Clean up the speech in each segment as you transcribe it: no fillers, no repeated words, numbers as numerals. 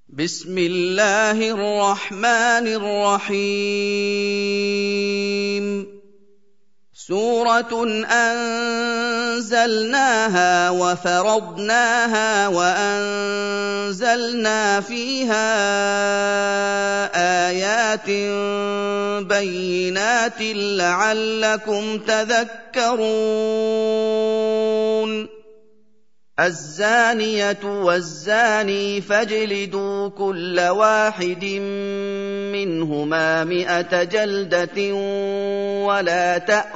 بسم الله الرحمن الرحيم سورة أنزلناها وفرضناها وأنزلنا فيها آيات بينات لعلكم تذكرون الزانية والزاني فاجلدوا كل واحد منهما 100 جلدة ولا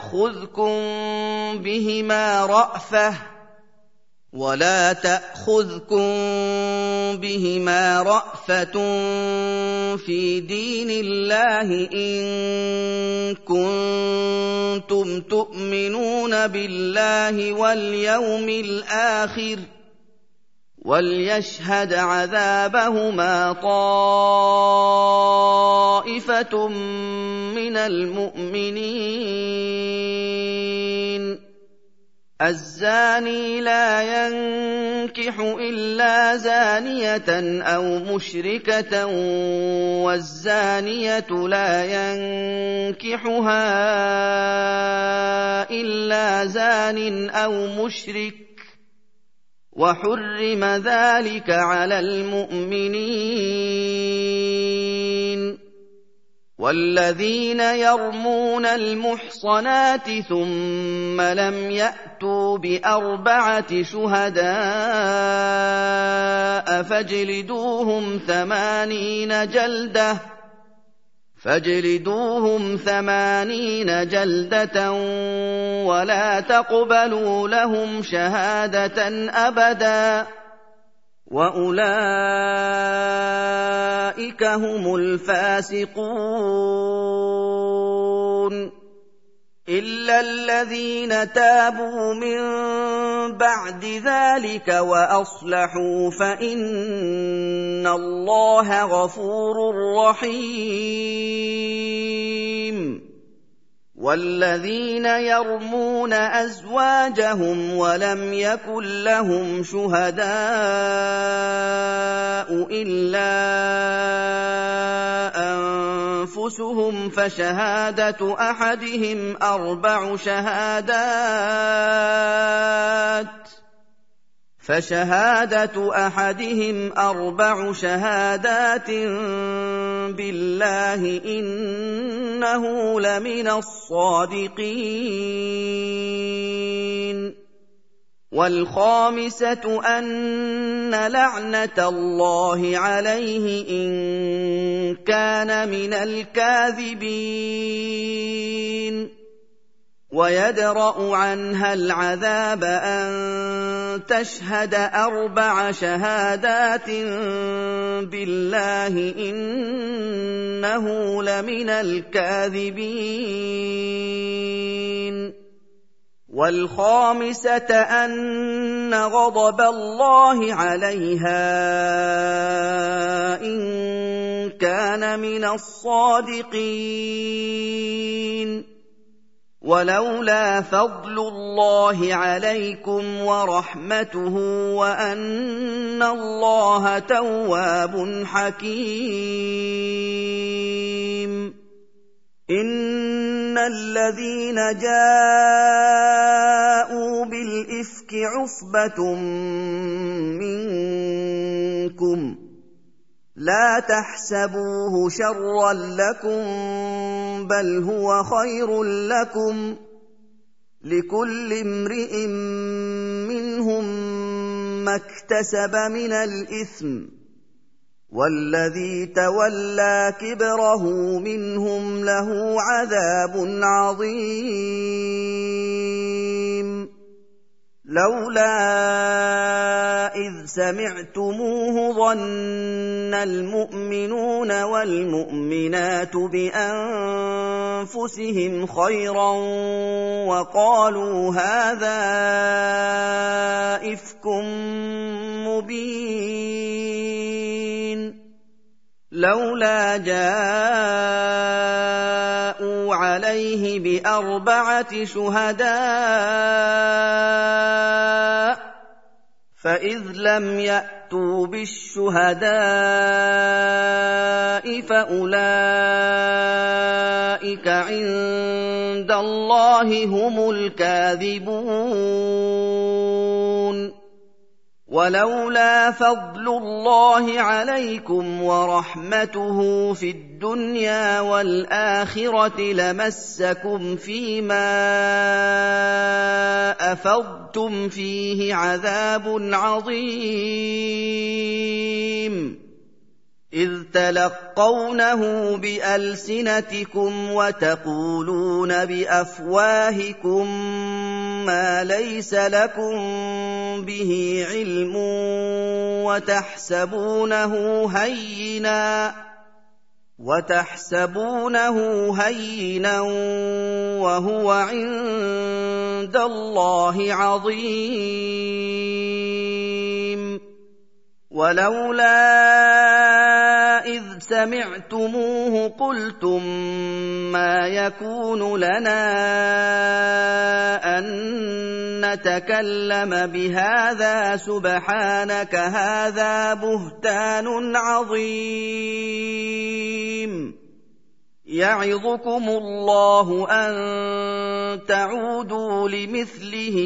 تأخذكم بهما رأفة في دين الله إن كنتم تؤمنون بالله واليوم الآخر وليشهد عذابهما طائفة من المؤمنين الزاني لا ينكح إلا زانية أو مشركة والزانية لا ينكحها إلا زان أو مشرك وحرم ذلك على المؤمنين والذين يرمون المحصنات ثم لم يأتوا ب4 شهداء فاجلدوهم 80 جلدة ولا تقبلوا لهم شهادة أبدا وأولئك هم الفاسقون إلا الذين تابوا من بعد ذلك وأصلحوا فإن الله غفور رحيم والذين يرمون أزواجهم ولم يكن لهم شهداء إلا أنفسهم فشهادة أحدهم 4 شهادات بالله إنه لمن الصادقين والخامسة أن لعنة الله عليه إن كان من الكاذبين ويدرأ عنها العذاب أن تشهد 4 شهادات بالله إنه لمن الكاذبين والخامسة أن غضب الله عليها إن كان من الصادقين ولولا فضل الله عليكم ورحمته وأن الله تواب حكيم إن الذين جاءوا بالإفك عصبة منكم لا تحسبوه شرا لكم بل هو خير لكم لكل امرئ منهم ما اكتسب من الإثم والذي تولى كبره منهم له عذاب عظيم لولا إذ سمعتموه ظن المؤمنون والمؤمنات بأنفسهم خيرا وقالوا هذا إفك مبين لولا جاءوا عليه ب4 شهداء فإذ لم يأتوا بالشهداء فأولئك عند الله هم الكاذبون ولولا فضل الله عليكم ورحمته في الدنيا والآخرة لمسكم فيما أفضتم فيه عذاب عظيم إذ تلقونه بألسنتكم وتقولون بأفواهكم ما ليس لكم به علم وتحسبونه هينا وهو عند الله عظيم ولولا إذ سمعتموه قلتم ما يكون لنا أن نتكلم بهذا سبحانك هذا بهتان عظيم يعظكم الله أن تعودوا لمثله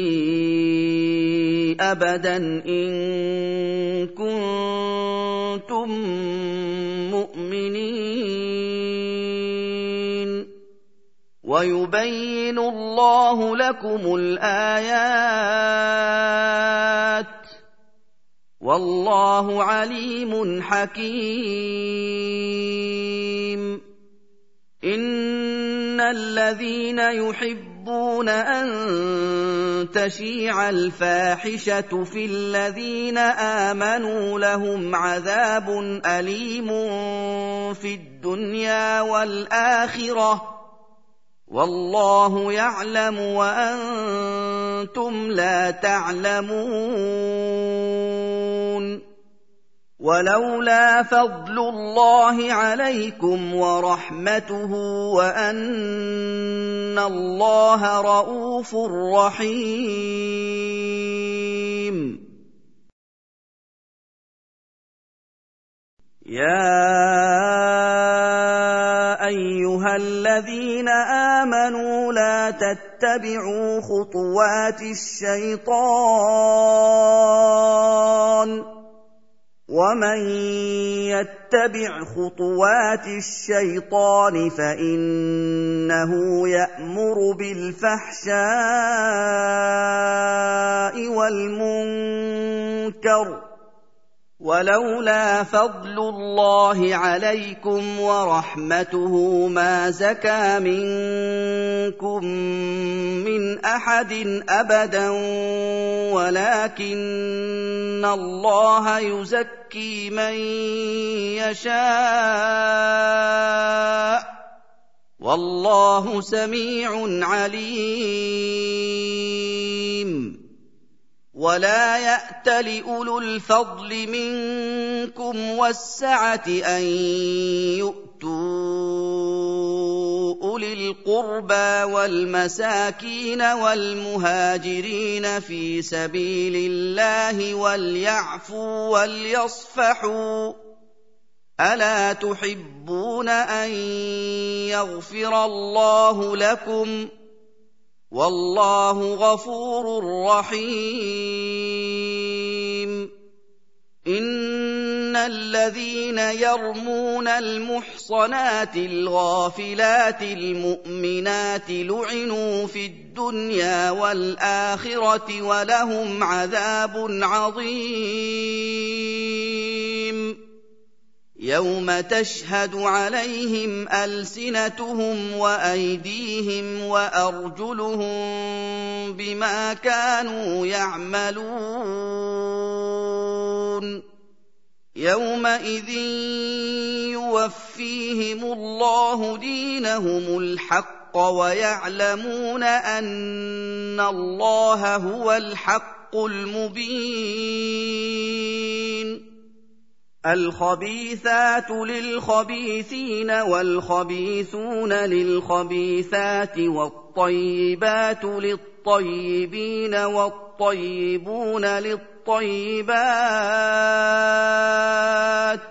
أبدا إن كنتم مؤمنين ويبين الله لكم الآيات والله عليم حكيم إن الذين يحبون أن تشيع الفاحشة في الذين آمنوا لهم عذاب أليم في الدنيا والآخرة والله يعلم وأنتم لا تعلمون ولولا فضل الله عليكم ورحمته وأن الله رءوف رحيم يا أيها الذين آمنوا لا تتبعوا خطوات الشيطان ومن يتبع خطوات الشيطان فإنه يأمر بالفحشاء والمنكر ولولا فضل الله عليكم ورحمته ما زكى منكم من أحد أبدا ولكن الله يزكي من يشاء والله سميع عليم ولا يأتل أولو الفضل منكم والسعة أن يؤتوا أولي القربى والمساكين والمهاجرين في سبيل الله وليعفوا وليصفحوا ألا تحبون أن يغفر الله لكم والله غفور رحيم إن الذين يرمون المحصنات الغافلات المؤمنات لعنوا في الدنيا والآخرة ولهم عذاب عظيم يوم تشهد عليهم ألسنتهم وأيديهم وأرجلهم بما كانوا يعملون يومئذ يوفيهم الله دينهم الحق ويعلمون أن الله هو الحق المبين الخبيثات للخبيثين والخبيثون للخبيثات والطيبات للطيبين والطيبون للطيبين الطيبات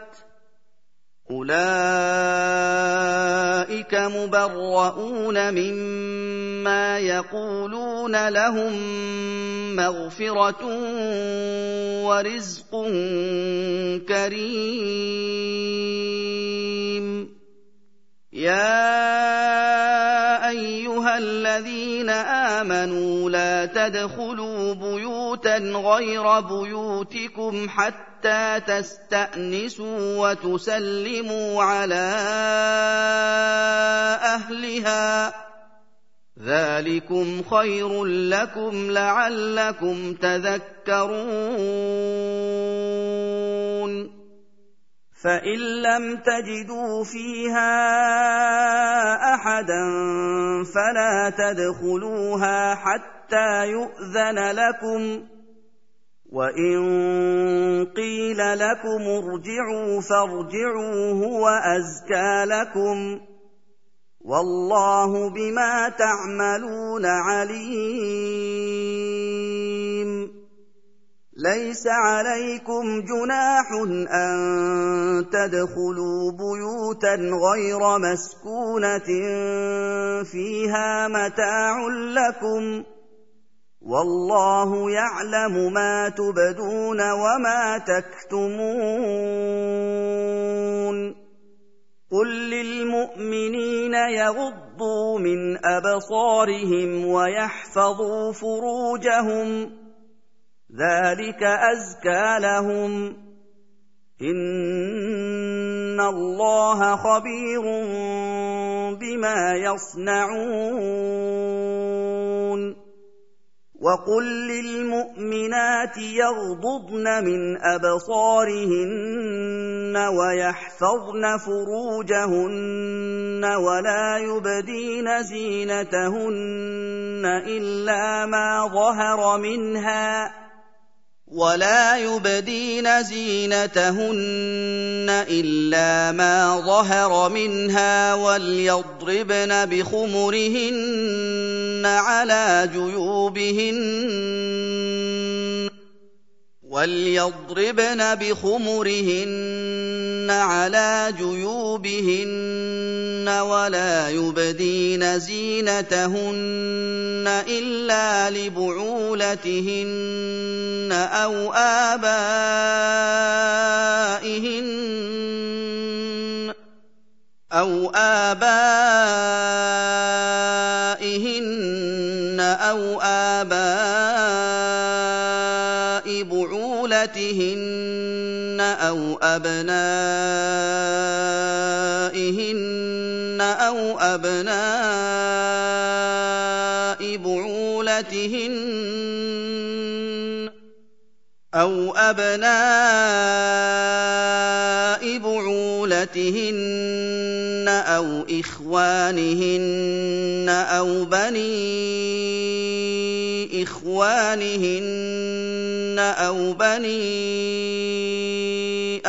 أولئك مبرؤون مما يقولون لهم مغفرة ورزق كريم يا أيها الذين آمنوا لا تدخلوا بيوتا غير بيوتكم حتى تستأنسوا وتسلموا على أهلها ذلكم خير لكم لعلكم تذكرون فإن لم تجدوا فيها أحدا فلا تدخلوها حتى يؤذن لكم وإن قيل لكم ارجعوا فارجعوا هو أزكى لكم والله بما تعملون عليم ليس عليكم جناح أن تدخلوا بيوتا غير مسكونة فيها متاع لكم والله يعلم ما تبدون وما تكتمون قل للمؤمنين يغضوا من أبصارهم ويحفظوا فروجهم ذلك أزكى لهم إن الله خبير بما يصنعون وقل للمؤمنات يغضضن من أبصارهن ويحفظن فروجهن ولا يبدين زينتهن إلا ما ظهر منها وليضربن بخمرهن على جيوبهن ولا يبدين زينتهن إلا لبعولتهن أو آبائهن أو بعولتهن أو أبنائهن أو أبناء بعولتهن أو إخوانهن أو بني إخوانهن أو بني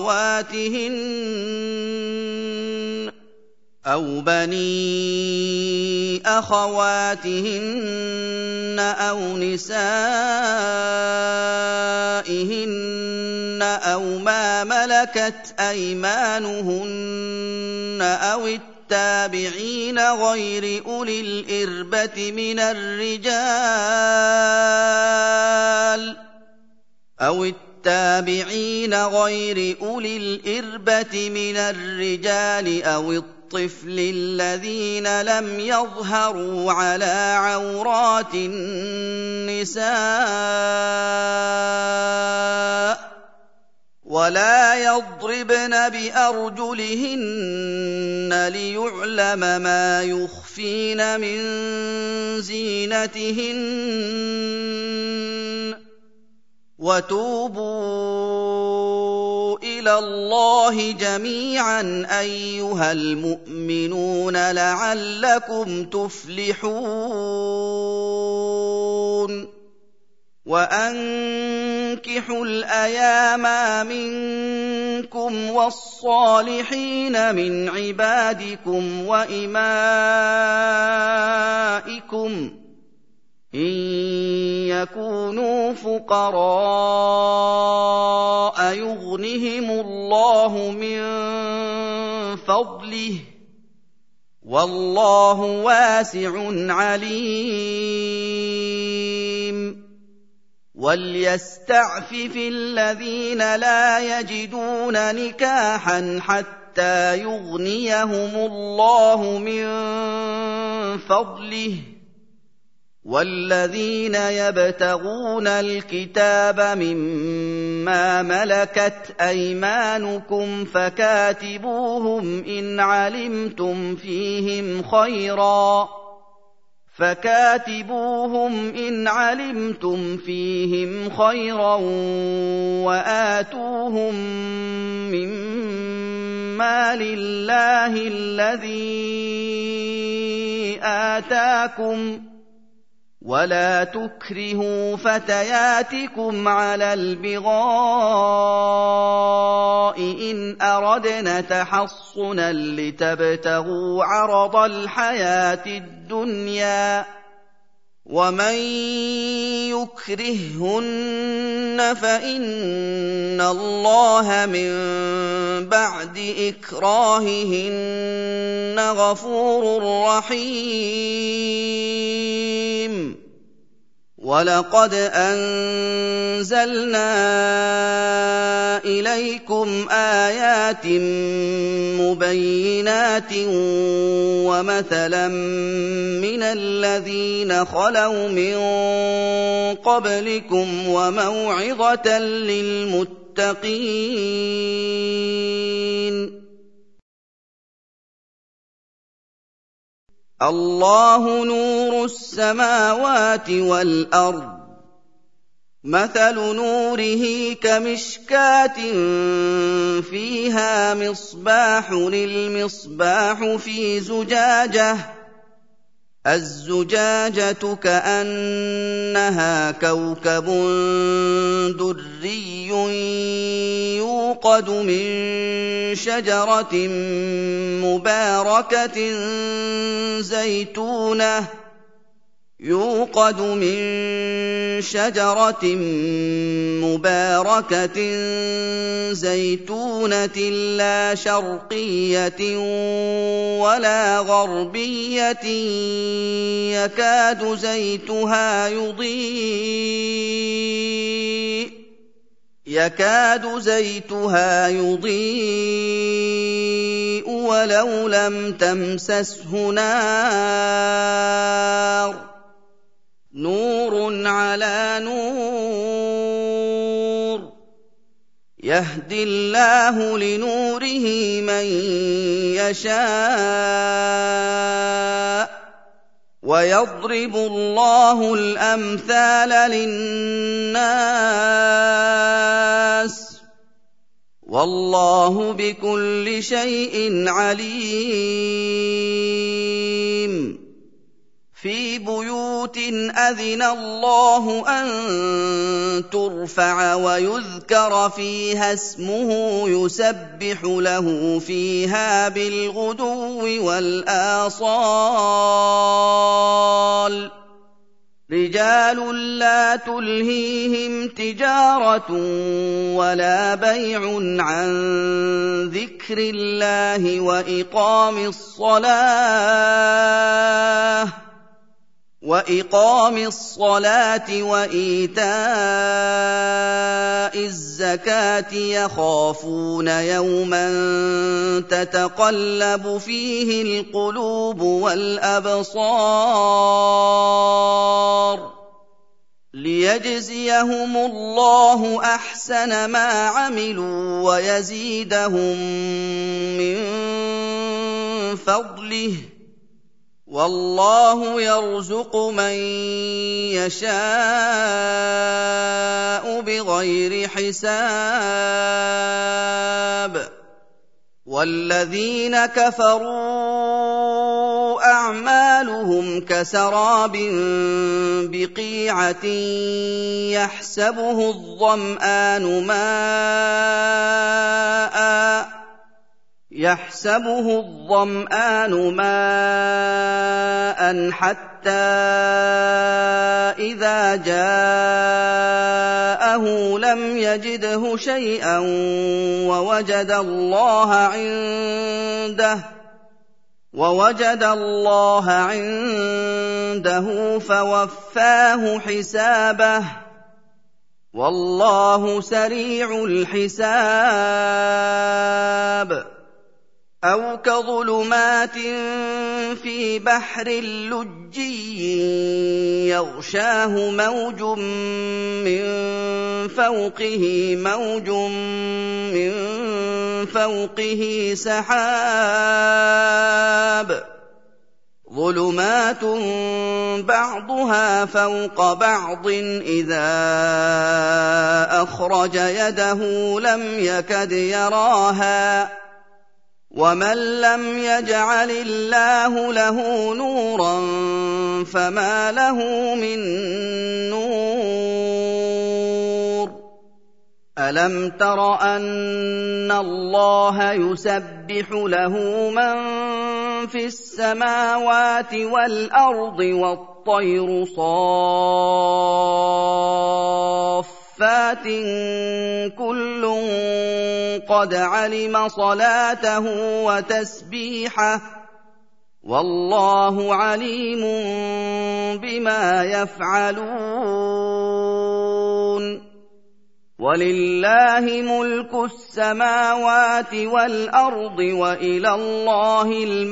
أخواتهن أو نسائهن أو ما ملكت أيمانهن أو التابعين غير أولي الإربة من الرجال أو الطفل الذين لم يظهروا على عورات النساء ولا يضربن بأرجلهن ليعلم ما يخفين من زينتهن وتوبوا إلى الله جميعا أيها المؤمنون لعلكم تفلحون وأنكحوا الأيام منكم والصالحين من عبادكم وإمائكم إن يكونوا فقراء يغنهم الله من فضله والله واسع عليم وليستعفف الذين لا يجدون نكاحا حتى يغنيهم الله من فضله والذين يبتغون الكتاب مما ملكت أيمانكم فكاتبوهم إن علمتم فيهم خيرا وآتوهم مما لله الذي آتاكم ولا تكرهوا فتياتكم على البغاء إن أردنا تحصنا لتبتغوا عرض الحياة الدنيا ومن يكرههن فإن الله من بعد إكراههن غفور رحيم وَلَقَدْ أَنزَلْنَا إِلَيْكُمْ آيَاتٍ مُبَيِّنَاتٍ وَمَثَلًا مِّنَ الَّذِينَ خَلَوْا مِن قَبْلِكُمْ وَمَوْعِظَةً لِّلْمُتَّقِينَ الله نور السماوات والأرض مثل نوره كمشكاة فيها مصباح المصباح في زجاجة الزجاجة كأنها كوكب دري يوقد من شجرة مباركة زيتونة لا شرقية ولا غربية يكاد زيتها يضيء ولو لم تمسسه نار نور على نور يهدي الله لنوره من يشاء ويضرب الله الأمثال للناس والله بكل شيء عليم في بيوت أذن الله أن ترفع ويذكر فيها اسمه يسبح له فيها بالغدو والآصال رجال لا تلهيهم تجارة ولا بيع عن ذكر الله وإقام الصلاة وإيتاء الزكاة يخافون يوما تتقلب فيه القلوب والأبصار ليجزيهم الله أحسن ما عملوا ويزيدهم من فضله والله يرزق من يشاء بغير حساب والذين كفروا أعمالهم كسراب بقيعة يحسبه الظمآن ماء حتى إذا جاءه لم يجده شيئا ووجد الله عنده فوفاه حسابه والله سريع الحساب أو كظلمات في بحر لجي يغشاه موج من فوقه سحاب ظلمات بعضها فوق بعض إذا أخرج يده لم يكد يراها ومن لم يجعل الله له نورا فما له من نور ألم تر أن الله يسبح له من في السماوات والأرض والطير صافات كل قد علم صلاته وتسبيحه والله عليم بما يفعلون ولله ملك السماوات والأرض وإلى الله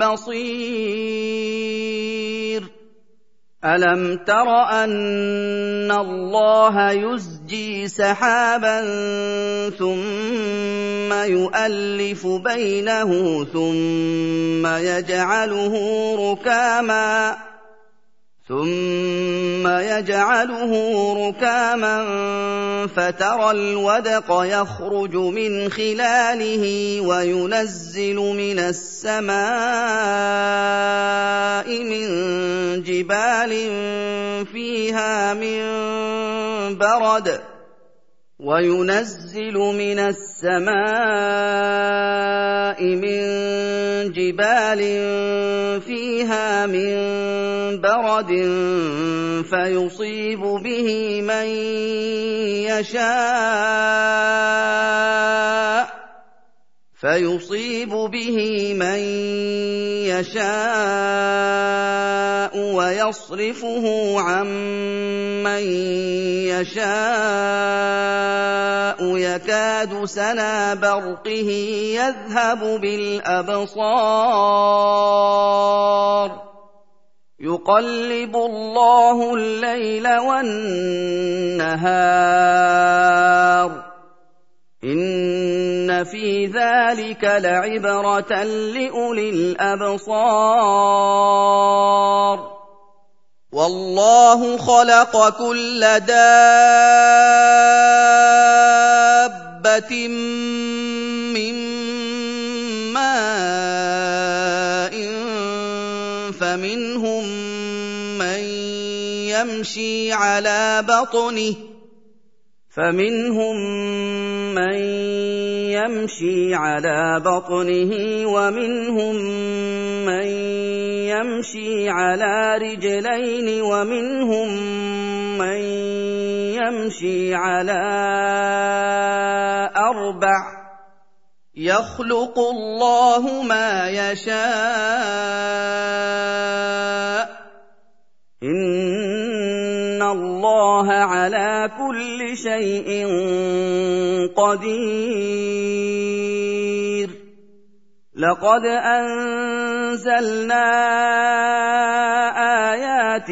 المصير ألم تر أن الله يزجي سحابا ثم يؤلف بينه ثم يجعله ركاما فترى الودق يخرج من خلاله وينزل من السماء من جبال فيها من برد فيصيب به من يشاء ويصرفه عن من يشاء يكاد سنا برقه يذهب بالأبصار يقلب الله الليل والنهار إن في ذلك لعبرة لأولي الأبصار والله خلق كل دابة من ماء فمنهم من يمشي على بطنه ومنهم من يمشي على رجلين ومنهم من يمشي على أربع يخلق الله ما يشاء إن الله على كل شيء قدير لقد أنزلنا آيات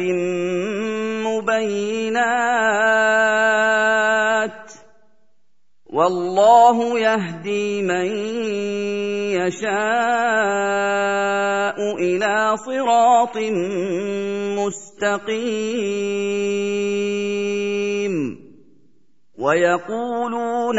مبينات والله يهدي من يشاء إلى صراط مستقيم ويقولون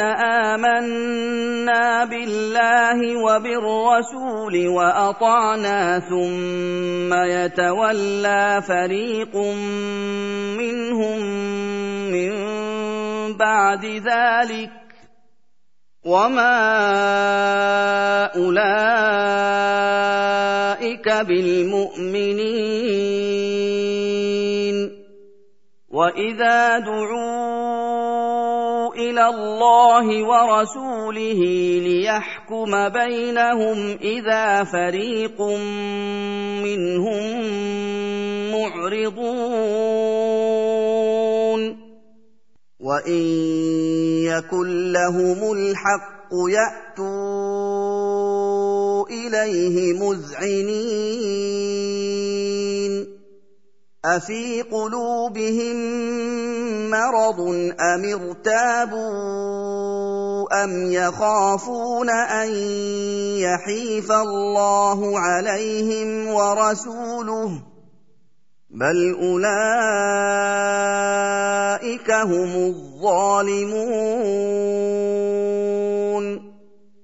آمنا بالله وبالرسول وأطعنا ثم يتولى فريق منهم من بعد ذلك وما أولئك بالمؤمنين وإذا دعوا إلى الله ورسوله ليحكم بينهم إذا فريق منهم معرضون وإن يكن لهم الحق يأتوا إليه مذعنين أفي قلوبهم مرض أم ارتابوا أم يخافون أن يحيف الله عليهم ورسوله بل أولئك هم الظالمون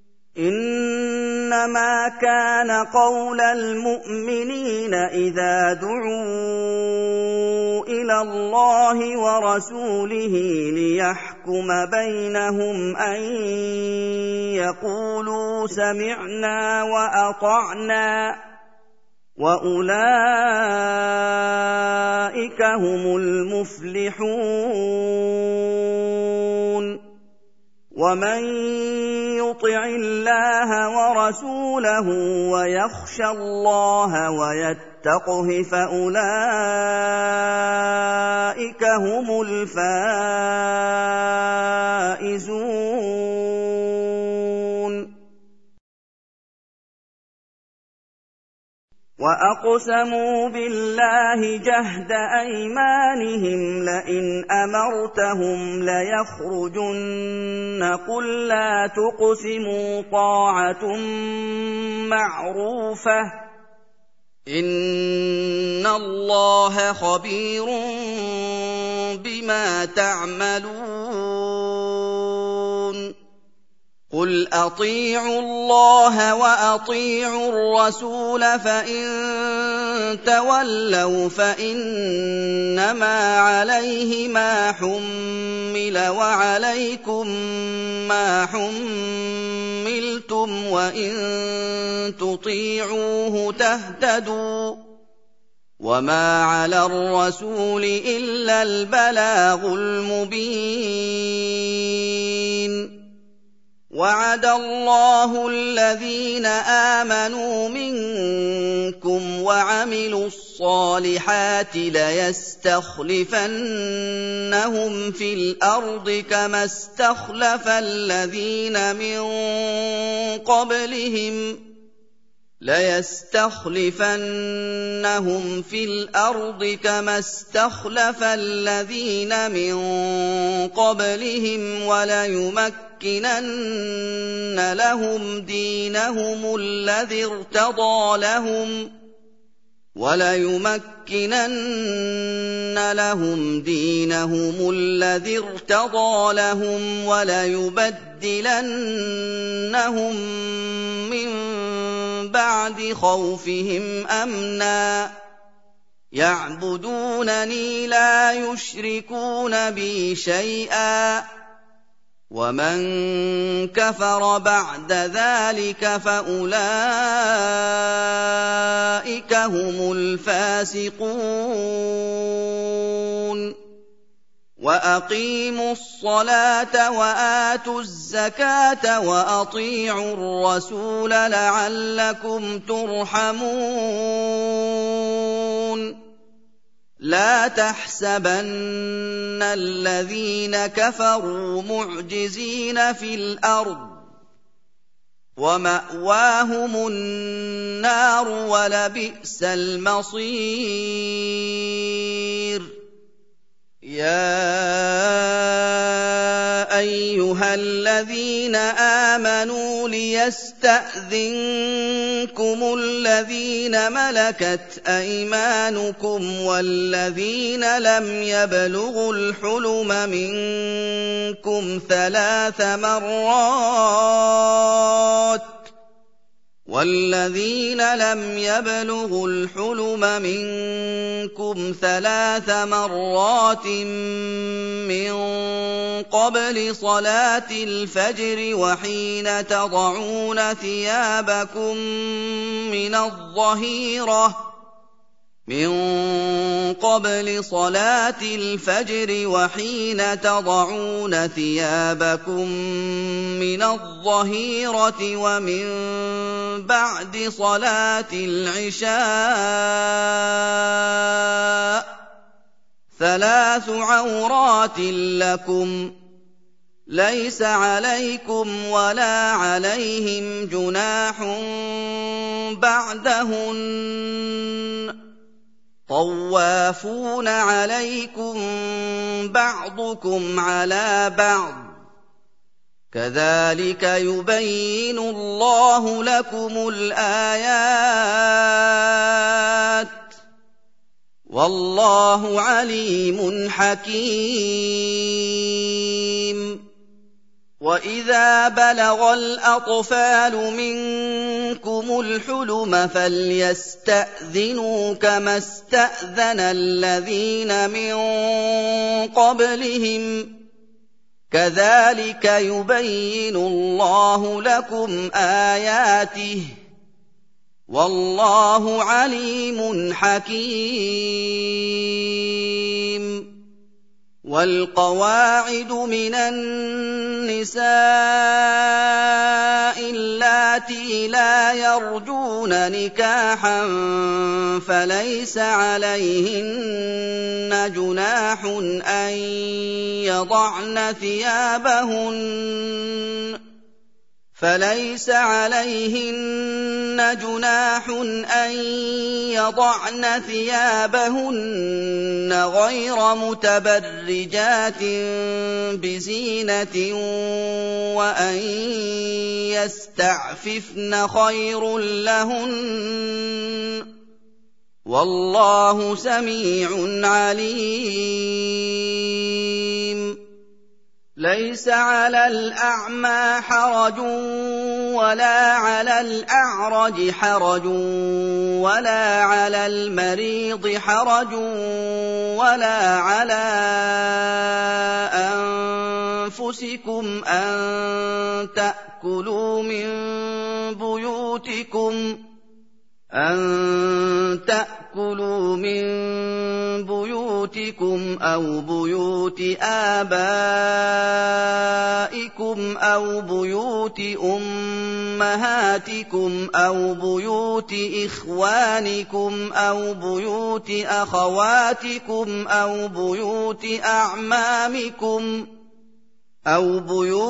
إنما كان قول المؤمنين إذا دعوا إلى الله ورسوله ليحكم بينهم أن يقولوا سمعنا وأطعنا وأولئك هم المفلحون ومن يطع الله ورسوله ويخشى الله ويتقه فأولئك هم الفائزون وأقسموا بالله جهد أيمانهم لئن أمرتهم ليخرجن قل لا تقسموا طاعة معروفة إن الله خبير بما تعملون قل أطيعوا الله وأطيعوا الرسول فإن تولوا فإنما عليه ما حمل وعليكم ما حملتم وإن تطيعوه تهتدوا وما على الرسول إلا البلاغ المبين وعد الله الذين آمنوا منكم وعملوا الصالحات ليستخلفنهم في الأرض كما استخلف الذين من قبلهم وليمكنن لهم دينهم الذي ارتضى لهم وليبدلنهم من بعد خوفهم أمنا يعبدونني لا يشركون بي شيئا ومن كفر بعد ذلك فأولئك هم الفاسقون وأقيموا الصلاة وآتوا الزكاة وأطيعوا الرسول لعلكم ترحمون لا تحسبن الذين كفروا معجزين في الأرض ومأواهم النار ولبئس المصير يا أيها الذين آمنوا ليستأذنكم الذين ملكت أيمانكم والذين لم يبلغوا الحلم منكم 3 مرات وَالَّذِينَ لَمْ يَبْلُغُوا الْحُلُمَ مِنكُمْ 3 مرات مِّن قَبْلِ صَلَاةِ الْفَجْرِ وَحِينَ تَضَعُونَ ثِيَابَكُم مِّنَ الظَّهِيرَةِ وَمِن بَعْدِ صَلَاةِ الْعِشَاءِ ۚ 3 عَوْرَاتٍ لَّكُمْ ۚ لَيْسَ عَلَيْكُمْ وَلَا عَلَيْهِمْ جُنَاحٌ بَعْدَهُنَّ ۚ طَوَّافُونَ عَلَيْكُم بَعْضُكُمْ عَلَىٰ بَعْضٍ ۚ كَذَٰلِكَ يُبَيِّنُ اللَّهُ لَكُمُ الْآيَاتِ ۗ وَاللَّهُ عَلِيمٌ حَكِيمٌ. وَإِذَا بَلَغَ الْأَطْفَالُ مِنكُمُ الْحُلُمَ فَلْيَسْتَأْذِنُوا كَمَا اسْتَأْذَنَ الَّذِينَ مِن قَبْلِهِمْ ۚ كَذَٰلِكَ يُبَيِّنُ اللَّهُ لَكُمْ آيَاتِهِ ۗ وَاللَّهُ عَلِيمٌ حَكِيمٌ. وَالْقَوَاعِدُ مِنَ النِّسَاءِ اللَّاتِي لَا يَرْجُونَ نِكَاحًا فَلَيْسَ عَلَيْهِنَّ جُنَاحٌ أَن يَضَعْنَ ثِيَابَهُنَّ غَيْرَ مُتَبَرِّجَاتٍ بِزِينَةٍ ۖ وَأَن يَسْتَعْفِفْنَ خَيْرٌ لَّهُنَّ ۗ وَاللَّهُ سَمِيعٌ عَلِيمٌ. لَيْسَ عَلَى الْأَعْمَىٰ حَرَجٌ وَلَا عَلَى الْأَعْرَجِ حَرَجٌ وَلَا عَلَى الْمَرِيضِ حَرَجٌ وَلَا عَلَىٰ أَنفُسِكُمْ أَن تَأْكُلُوا مِن بُيُوتِكُمْ أَوْ بُيُوتِ آبَائِكُمْ أَوْ بُيُوتِ أُمَّهَاتِكُمْ أَوْ بُيُوتِ إِخْوَانِكُمْ أَوْ بُيُوتِ أَخَوَاتِكُمْ أَوْ بُيُوتِ أَعْمَامِكُمْ أَوْ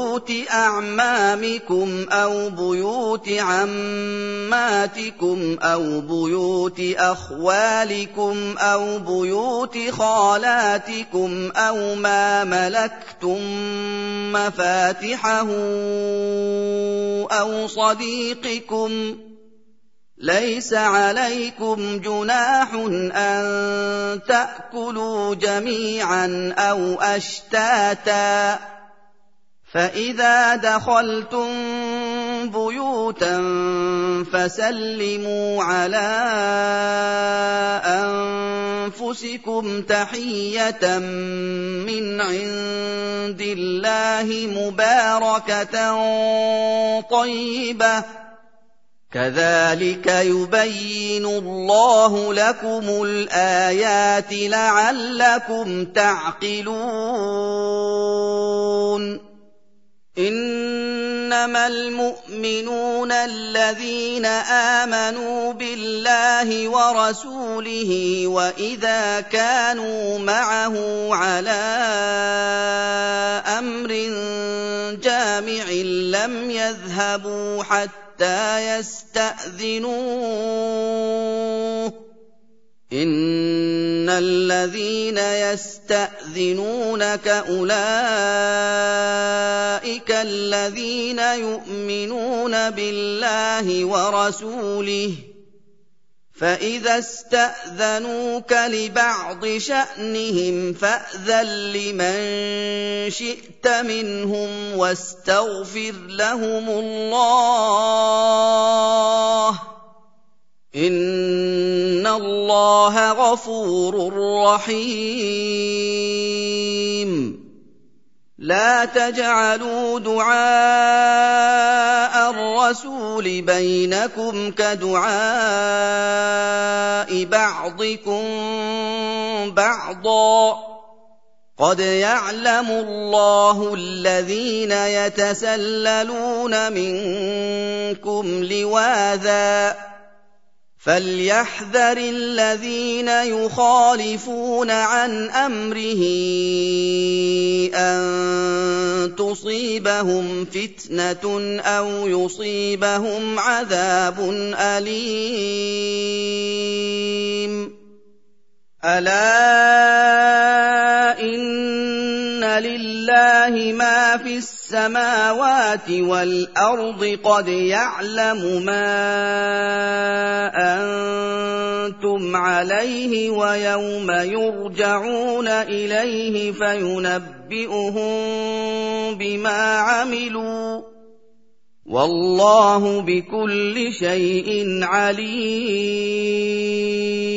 بُيُوتِ عَمَّاتِكُمْ أَوْ بُيُوتِ أَخْوَالِكُمْ أَوْ بُيُوتِ خَالَاتِكُمْ أَوْ مَا مَلَكْتُم مَّفَاتِحَهُ أَوْ صَدِيقِكُمْ ۚ لَيْسَ عَلَيْكُمْ جُنَاحٌ أَن تَأْكُلُوا جَمِيعًا أَوْ أَشْتَاتًا ۚ فَإِذَا دَخَلْتُم بُيُوتًا فَسَلِّمُوا عَلَىٰ أَنفُسِكُمْ تَحِيَّةً مِّنْ عِندِ اللَّهِ مُبَارَكَةً طَيِّبَةً ۚ كَذَٰلِكَ يُبَيِّنُ اللَّهُ لَكُمُ الْآيَاتِ لَعَلَّكُمْ تَعْقِلُونَ. إِنَّمَا الْمُؤْمِنُونَ الَّذِينَ آمَنُوا بِاللَّهِ وَرَسُولِهِ وَإِذَا كَانُوا مَعَهُ عَلَىٰ أَمْرٍ جَامِعٍ لَّمْ يَذْهَبُوا حَتَّىٰ يَسْتَأْذِنُوهُ ۚ إِنَّ الَّذِينَ يَسْتَأْذِنُونَكَ أُولَٰئِكَ الَّذِينَ يُؤْمِنُونَ بِاللَّهِ وَرَسُولِهِ ۚ فَإِذَا اسْتَأْذَنُوكَ لِبَعْضِ شَأْنِهِمْ فَأْذَن لِّمَن شِئْتَ مِنْهُمْ وَاسْتَغْفِرْ لَهُمُ اللَّهَ إِنَّ اللَّهَ غَفُورٌ رَّحِيمٌ لَا تَجْعَلُوا دُعَاءَ الرَّسُولِ بَيْنَكُمْ كَدُعَاءِ بَعْضِكُم بَعْضًا ۚ قَدْ يَعْلَمُ اللَّهُ الَّذِينَ يَتَسَلَّلُونَ مِنكُمْ لِوَاذًا ۚ فَلْيَحْذَرِ الَّذِينَ يُخَالِفُونَ عَنْ أَمْرِهِ أَن تُصِيبَهُمْ فِتْنَةٌ أَوْ يُصِيبَهُمْ عَذَابٌ أَلِيمٌ أَلَا إِنَّ لِلَّهِ مَا فِي السَّمَاوَاتِ وَالْأَرْضِ ۚ قَدْ يَعْلَمُ مَا أَنتُمْ عَلَيْهِ وَيَوْمَ يُرْجَعُونَ إِلَيْهِ فَيُنَبِّئُهُم بِمَا عَمِلُوا ۗ وَاللَّهُ بِكُلِّ شَيْءٍ عَلِيمٌ